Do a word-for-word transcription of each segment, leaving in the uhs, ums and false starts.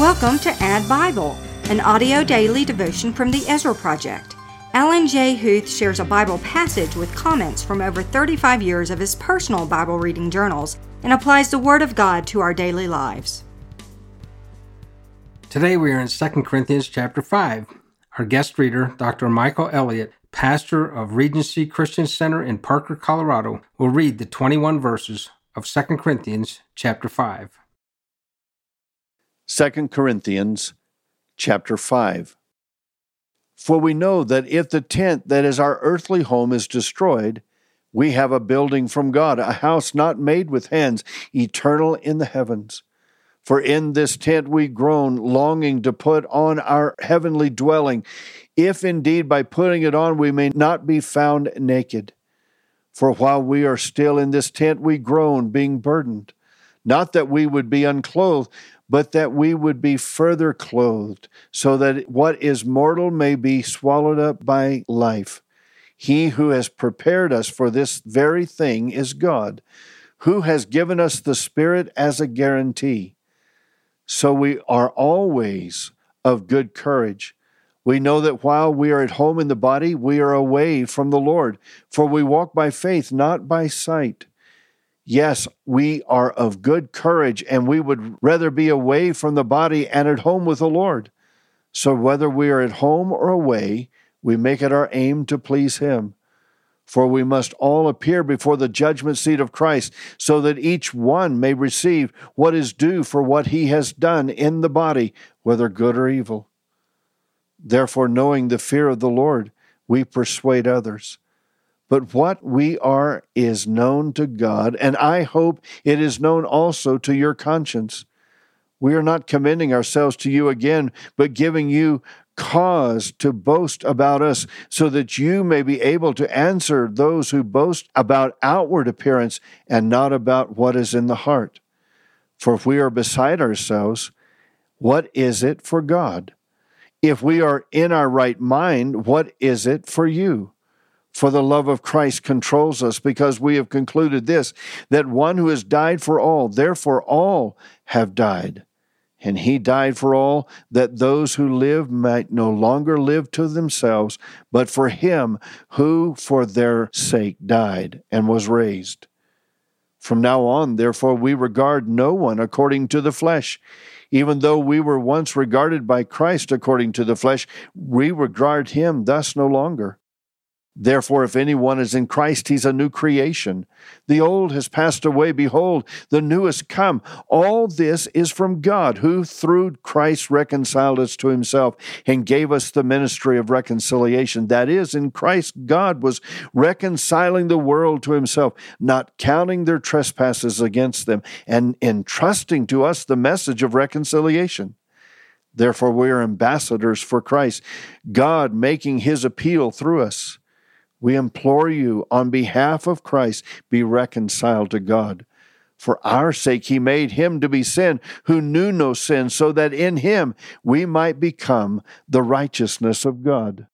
Welcome to Add Bible, an audio daily devotion from the Ezra Project. Alan J. Huth shares a Bible passage with comments from over thirty-five years of his personal Bible reading journals and applies the Word of God to our daily lives. Today we are in Second Corinthians chapter five. Our guest reader, Doctor Michael Elliott, pastor of Regency Christian Center in Parker, Colorado, will read the twenty-one verses of Second Corinthians chapter five. Second Corinthians chapter five. For we know that if the tent that is our earthly home is destroyed, we have a building from God, a house not made with hands, eternal in the heavens. For in this tent we groan, longing to put on our heavenly dwelling, if indeed by putting it on we may not be found naked. For while we are still in this tent we groan, being burdened, not that we would be unclothed, but that we would be further clothed, so that what is mortal may be swallowed up by life. He who has prepared us for this very thing is God, who has given us the Spirit as a guarantee. So we are always of good courage. We know that while we are at home in the body, we are away from the Lord, for we walk by faith, not by sight. Yes, we are of good courage, and we would rather be away from the body and at home with the Lord. So whether we are at home or away, we make it our aim to please Him. For we must all appear before the judgment seat of Christ, so that each one may receive what is due for what he has done in the body, whether good or evil. Therefore, knowing the fear of the Lord, we persuade others. But what we are is known to God, and I hope it is known also to your conscience. We are not commending ourselves to you again, but giving you cause to boast about us, so that you may be able to answer those who boast about outward appearance and not about what is in the heart. For if we are beside ourselves, what is it for God? If we are in our right mind, what is it for you? For the love of Christ controls us, because we have concluded this, that one who has died for all, therefore all have died. And he died for all, that those who live might no longer live to themselves, but for him who for their sake died and was raised. From now on, therefore, we regard no one according to the flesh. Even though we were once regarded by Christ according to the flesh, we regard him thus no longer. Therefore, if anyone is in Christ, he's a new creation. The old has passed away. Behold, the new has come. All this is from God, who through Christ reconciled us to himself and gave us the ministry of reconciliation. That is, in Christ, God was reconciling the world to himself, not counting their trespasses against them, and entrusting to us the message of reconciliation. Therefore, we are ambassadors for Christ, God making his appeal through us. We implore you, on behalf of Christ, be reconciled to God. For our sake he made him to be sin, who knew no sin, so that in him we might become the righteousness of God.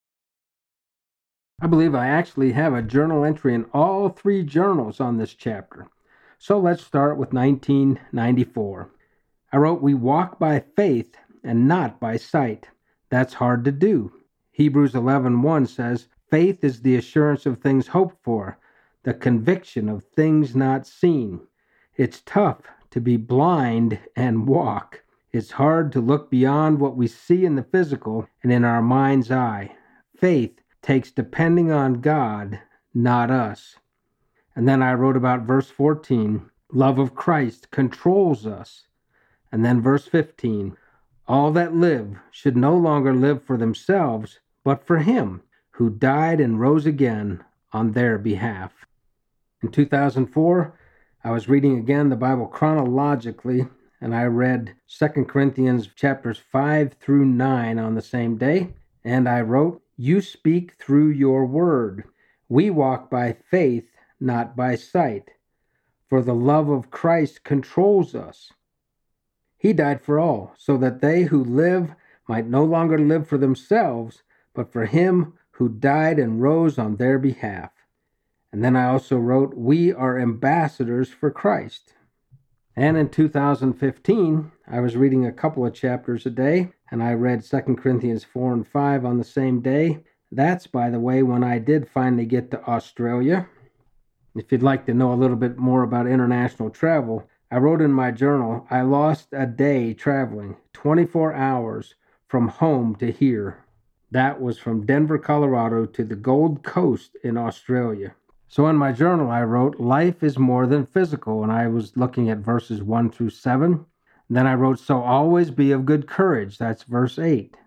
I believe I actually have a journal entry in all three journals on this chapter. So let's start with nineteen ninety-four. I wrote, "We walk by faith and not by sight." That's hard to do. Hebrews eleven one says, "Faith is the assurance of things hoped for, the conviction of things not seen." It's tough to be blind and walk. It's hard to look beyond what we see in the physical and in our mind's eye. Faith takes depending on God, not us. And then I wrote about verse fourteen, "Love of Christ controls us." And then verse fifteen, "All that live should no longer live for themselves, but for him who died and rose again on their behalf." In two thousand four, I was reading again the Bible chronologically, and I read Second Corinthians chapters five through nine on the same day, and I wrote, "You speak through your word. We walk by faith, not by sight. For the love of Christ controls us. He died for all, so that they who live might no longer live for themselves, but for him who died and rose on their behalf." And then I also wrote, "We are ambassadors for Christ." And in two thousand fifteen, I was reading a couple of chapters a day, and I read Second Corinthians four and five on the same day. That's, by the way, when I did finally get to Australia. If you'd like to know a little bit more about international travel, I wrote in my journal, I lost a day traveling, twenty-four hours from home to here. That was from Denver, Colorado to the Gold Coast in Australia. So in my journal, I wrote, life is more than physical, and I was looking at verses one through seven. Then I wrote, so always be of good courage. That's verse eight.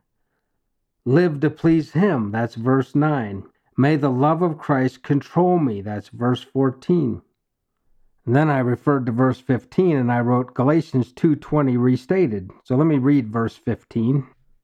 Live to please him. That's verse nine. May the love of Christ control me. That's verse fourteen. And then I referred to verse fifteen, and I wrote Galatians two twenty restated. So let me read verse fifteen.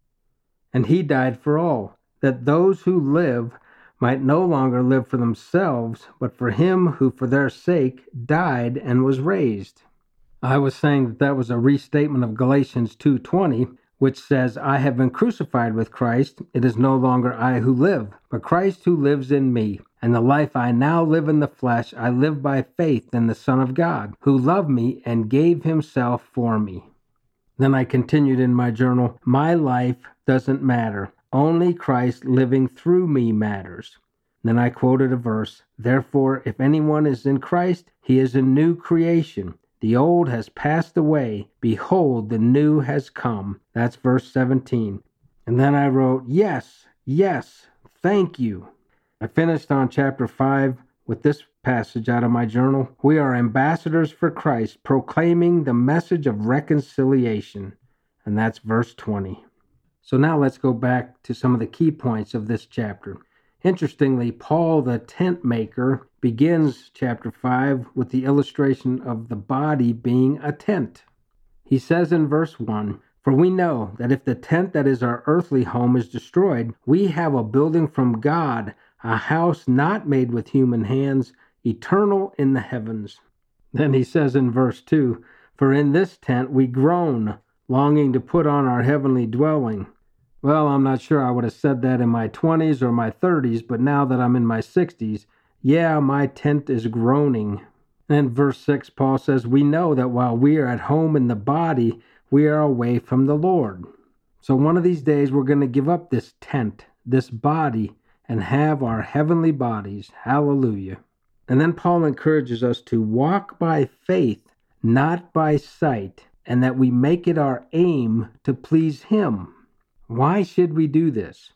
And he died for all, that those who live might no longer live for themselves, but for him who for their sake died and was raised. I was saying that that was a restatement of Galatians two twenty, which says, I have been crucified with Christ. It is no longer I who live, but Christ who lives in me. And the life I now live in the flesh, I live by faith in the Son of God, who loved me and gave himself for me. Then I continued in my journal, my life doesn't matter. Only Christ living through me matters. Then I quoted a verse, therefore, if anyone is in Christ, he is a new creation. The old has passed away. Behold, the new has come. That's verse seventeen. And then I wrote, yes, yes, thank you. I finished on chapter five with this passage out of my journal. We are ambassadors for Christ, proclaiming the message of reconciliation. And that's verse twenty. So now let's go back to some of the key points of this chapter. Interestingly, Paul the tent maker begins chapter five with the illustration of the body being a tent. He says in verse one, for we know that if the tent that is our earthly home is destroyed, we have a building from God, a house not made with human hands, eternal in the heavens. Then he says in verse two, for in this tent we groan, longing to put on our heavenly dwelling. Well, I'm not sure I would have said that in my twenties or my thirties, but now that I'm in my sixties, yeah, my tent is groaning. And verse six, Paul says, we know that while we are at home in the body, we are away from the Lord. So one of these days we're going to give up this tent, this body, and have our heavenly bodies. Hallelujah. And then Paul encourages us to walk by faith, not by sight, and that we make it our aim to please him. Why should we do this?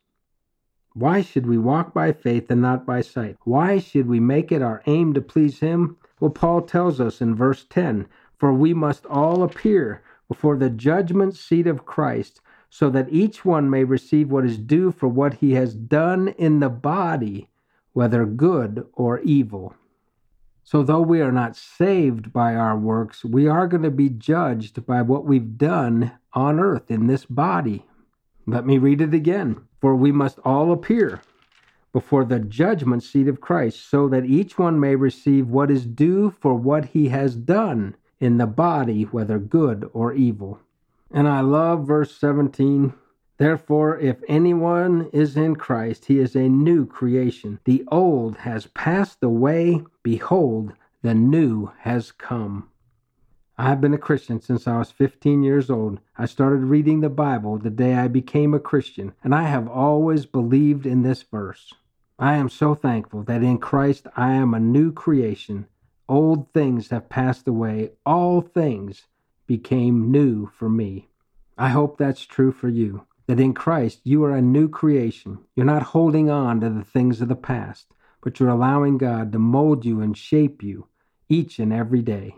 Why should we walk by faith and not by sight? Why should we make it our aim to please him? Well, Paul tells us in verse ten, for we must all appear before the judgment seat of Christ, so that each one may receive what is due for what he has done in the body, whether good or evil. So though we are not saved by our works, we are going to be judged by what we've done on earth in this body. Let me read it again. For we must all appear before the judgment seat of Christ, so that each one may receive what is due for what he has done in the body, whether good or evil. And I love verse seventeen. Therefore, if anyone is in Christ, he is a new creation. The old has passed away. Behold, the new has come. I've been a Christian since I was fifteen years old. I started reading the Bible the day I became a Christian, and I have always believed in this verse. I am so thankful that in Christ I am a new creation. Old things have passed away. All things became new for me. I hope that's true for you, that in Christ you are a new creation. You're not holding on to the things of the past, but you're allowing God to mold you and shape you each and every day.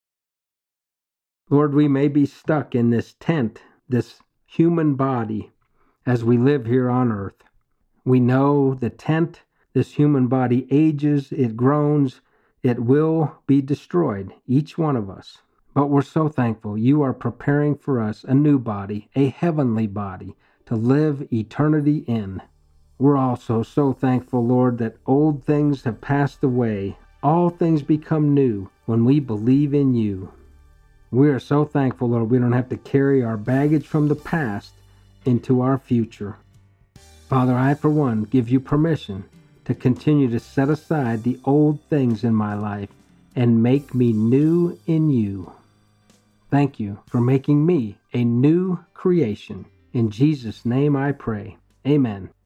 Lord, we may be stuck in this tent, this human body, as we live here on earth. We know the tent, this human body ages, it groans, it will be destroyed, each one of us. But we're so thankful you are preparing for us a new body, a heavenly body, to live eternity in. We're also so thankful, Lord, that old things have passed away. All things become new when we believe in you. We are so thankful, Lord, we don't have to carry our baggage from the past into our future. Father, I, for one, give you permission to continue to set aside the old things in my life and make me new in you. Thank you for making me a new creation. In Jesus' name I pray. Amen.